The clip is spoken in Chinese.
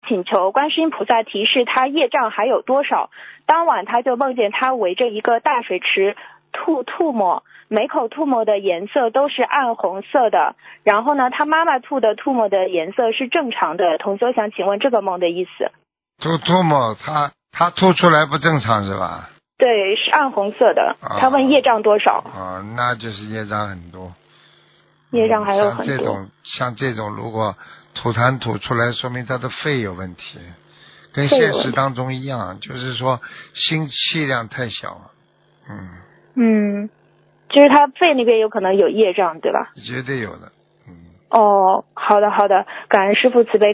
请求观世音菩萨提示他业障还有多少。当晚他就梦见他围着一个大水池吐唾沫，每口吐沫的颜色都是暗红色的，然后呢他妈妈吐的吐沫的颜色是正常的。同修想请问这个梦的意思。 吐沫他吐出来不正常是吧？ 对，是暗红色的。他问业障多少。 那就是业障很多， 业障还有很多。 像这种如果吐痰吐出来，说明他的肺有问题，跟现实当中一样，就是说心气量太小了。 就是他肺那边有可能有业障，对吧？ 绝对有的。 好的，感恩师父慈悲。